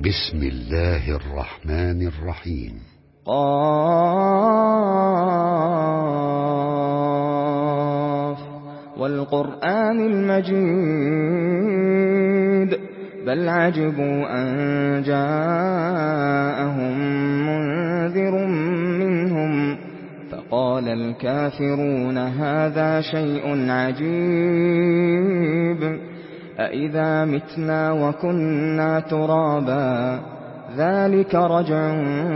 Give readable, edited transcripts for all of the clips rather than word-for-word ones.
بسم الله الرحمن الرحيم. قاف والقرآن المجيد بل عجبوا أن جاءهم منذر منهم فقال الكافرون هذا شيء عجيب أإذا متنا وكنا ترابا ذلك رجع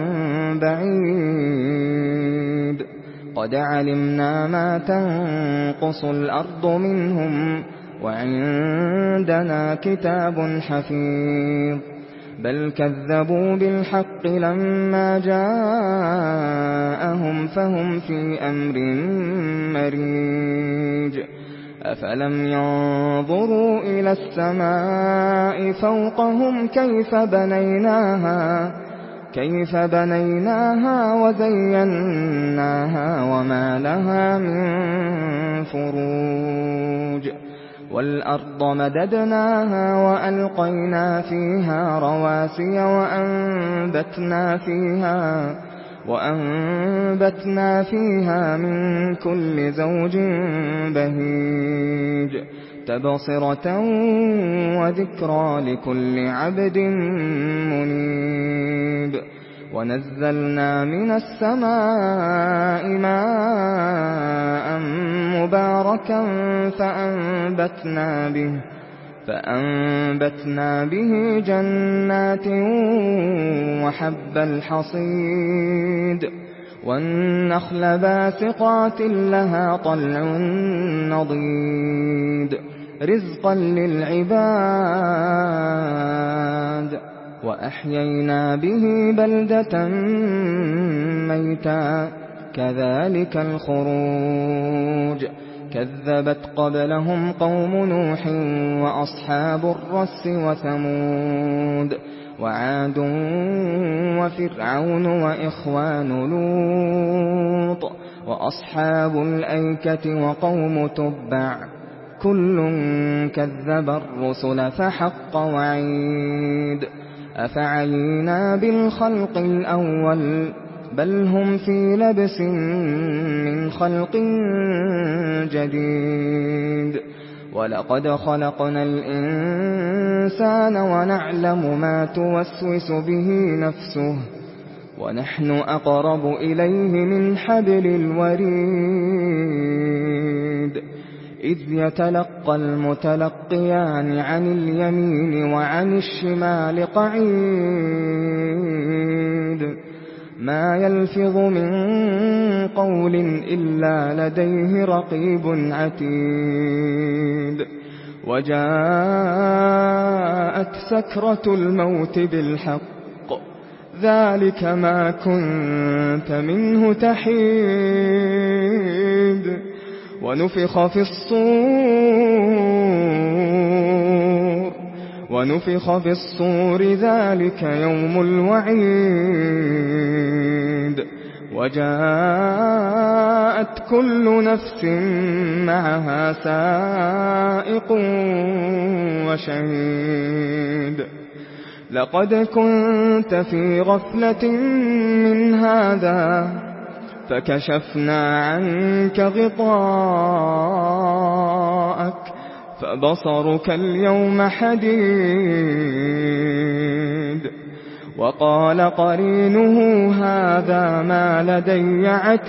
بعيد قد علمنا ما تنقص الأرض منهم وعندنا كتاب حفيظ بل كذبوا بالحق لما جاءهم فهم في أمر مريج أفلم ينظروا إلى السماء فوقهم كيف بنيناها وزيناها وما لها من فروج والأرض مددناها وألقينا فيها رواسي وأنبتنا فيها من كل زوج بهيج تبصرة وذكرى لكل عبد منيب ونزلنا من السماء ماء مباركا فأنبتنا به جنات وحب الحصيد والنخل باسقات لها طلع نضيد رزقا للعباد وأحيينا به بلدة ميتا كذلك الخروج كذبت قبلهم قوم نوح وأصحاب الرس وثمود وعاد وفرعون وإخوان لوط وأصحاب الأيكة وقوم تبع كل كذب الرسل فحق وعيد أفعينا بالخلق الأول بل هم في لبس من خلق جديد ولقد خلقنا الإنسان ونعلم ما توسوس به نفسه ونحن أقرب إليه من حبل الوريد إذ يتلقى المتلقيان عن اليمين وعن الشمال قعيد ما يلفظ من قول إلا لديه رقيب عتيد وجاءت سكرة الموت بالحق ذلك ما كنت منه تحيد ونفخ في الصور ذلك يوم الوعيد وجاءت كل نفس معها سائق وشهيد لقد كنت في غفلة من هذا فكشفنا عنك غطاءك فبصرك اليوم حديد وقال قرينه هذا ما لدي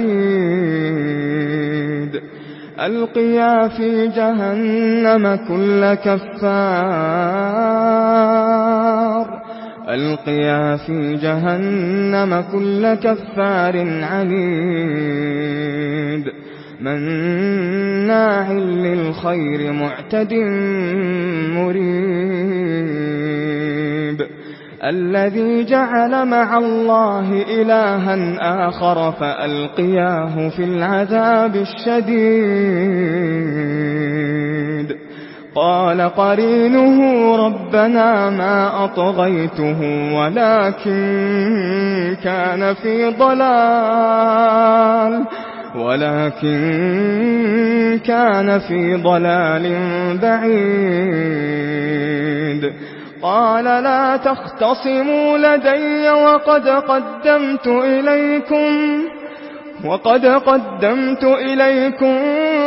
عتيد ألقيا في جهنم كل كفار عنيد مناع للخير معتد مريب الذي جعل مع الله إلها آخر فألقياه في العذاب الشديد قال قرينه ربنا ما أطغيته ولكن كان في ضلال بعيد قال لا تختصموا لدي وقد قدمت إليكم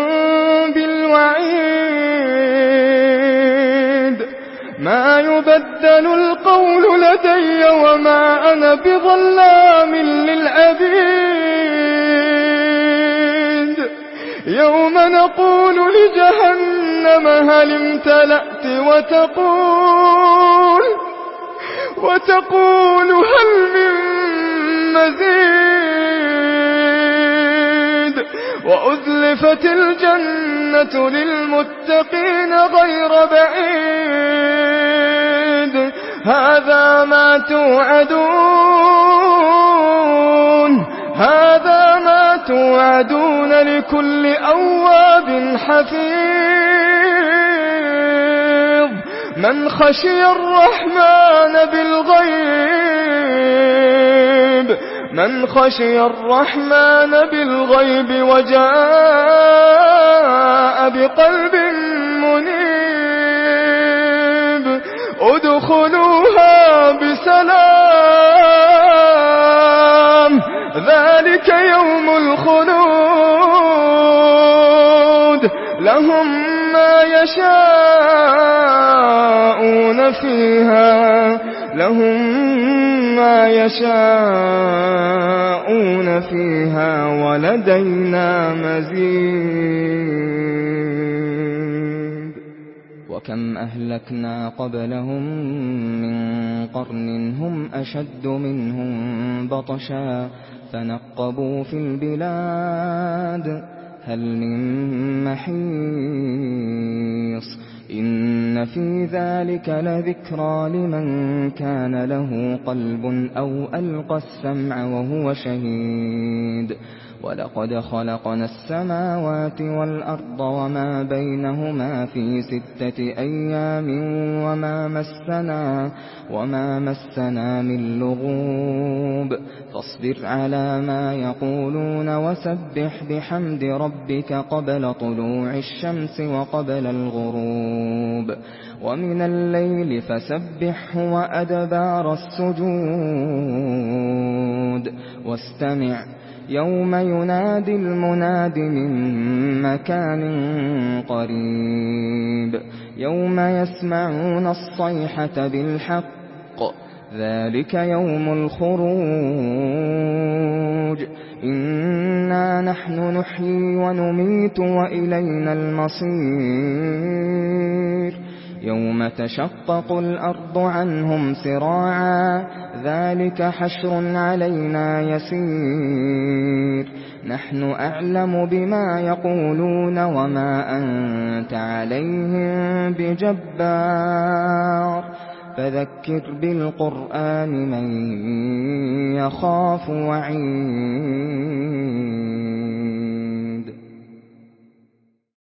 بالوعيد ما يبدل القول لدي وما أنا بظلام للعبيد يوم نقول لجهنم هل امتلأت وتقول هل من مزيد وأزلفت الجنة للمتقين غير بعيد هذا ما توعدون لكل أواب حفيظ من خشي الرحمن بالغيب وجاء بقلب منيب ادخلوها بسلام ذلك يوم الخلود لهم ما يشاءون فيها ولدينا مزيد وكم أهلكنا قبلهم من قرن هم أشد منهم بطشا فنقبوا في البلاد هل من محيص إن في ذلك لذكرى لمن كان له قلب أو ألقى السمع وهو شهيد ولقد خلقنا السماوات والأرض وما بينهما في 6 أيام وما مسنا من لغوب فاصبر على ما يقولون وسبح بحمد ربك قبل طلوع الشمس وقبل الغروب ومن الليل فسبحه وأدبار السجود واستمع يوم ينادي المناد من مكان قريب يوم يسمعون الصيحة بالحق ذلك يوم الخروج إنا نحن نحيي ونميت وإلينا المصير يوم تشقق الأرض عنهم سراعا ذلك حشر علينا يسير نحن أعلم بما يقولون وما أنت عليهم بجبار فذكر بالقرآن من يخاف وعيد